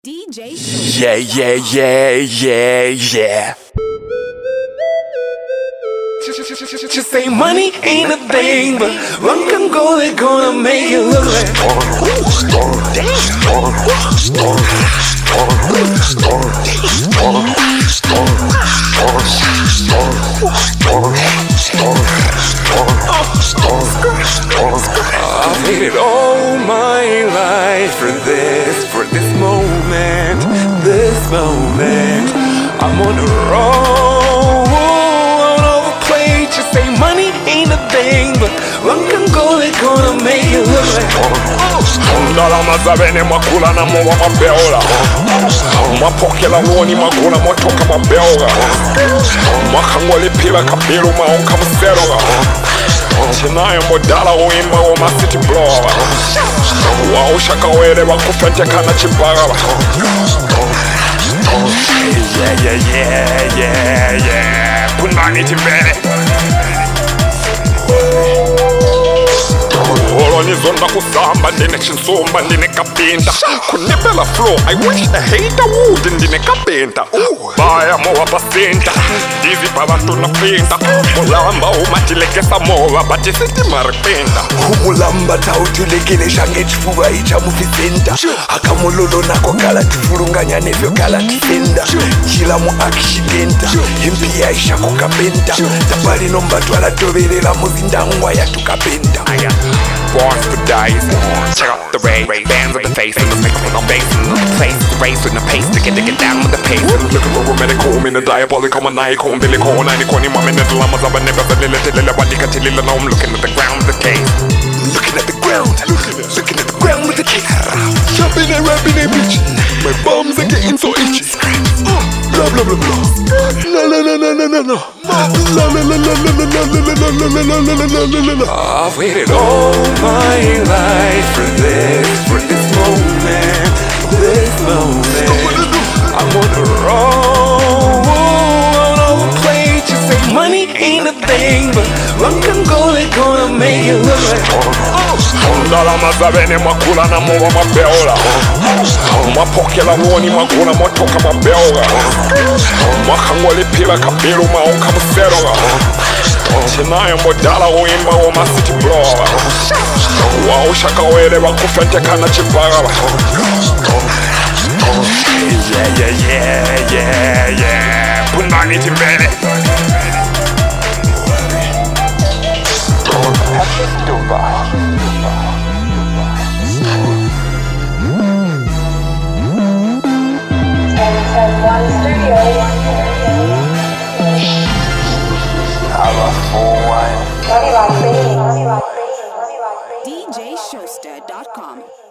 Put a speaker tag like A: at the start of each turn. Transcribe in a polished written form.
A: DJ
B: Yeah, yeah, yeah, yeah, yeah. Just say money ain't a thing, but one can go, they're gonna make it look like I've waited all my life for this moment, I'm on the road, on over play. Just say money ain't a thing, but one can go, they're gonna make it look like
C: Ndalama zabene makula na mowa mabeola Mapokela woni maguna motoka mabeola Makangwali pila kabiru maonka mseroga Chinayo modala uimba wa masiti blowa Waosha kawere wakufente kana chibagala Yeah, yeah, yeah, yeah, yeah Punani timbele Zonda kusamba ndine chinsumba ndine kapinda kunipela flow I wish the hater would ndine kapinda baya mowa pasinta dizi pabantu na pinta mulamba umatilekesa mowa bati siti maripinda
B: umulamba tautulekilesha ngechifuva icha mufisinta akamulolo nako kala tifurunganya nevyo kala tifenda chila mu akishidenta impi yaisha kukapenta tapali nombatu alatoverera muzindangwa yatukapenta
C: Born to die, check out the ray bands of the face and the mix with no bass in the place, the race with the pace to get down with the pace. Look at the medical, in the diabolical, maniacal, umbilical, 90 corny, mom, and the llamas of a never the little wadika till I'm looking at the ground with the case.
B: Looking at the ground, looking at the ground with the case. Jumping and rapping and bitching. My bums are getting so itchy. Blah blah blah blah. La la la la la la la. La la la la la la la la la la. I've waited all my life for this moment, I'm on the road, on overplay. Just say money ain't a thing, but one can go, they're gonna make it look like
C: Ndalama zabene makula na mowa mabeola Mapokela woni maguna motoka mabeola Makangwali pila kabiru maonka mseroga Chinayo modala uimba wa masiti blowa Waosha kawere wakufente kana chibagala Yeah, yeah, yeah, yeah, yeah Punani timbele
A: DJShowster.com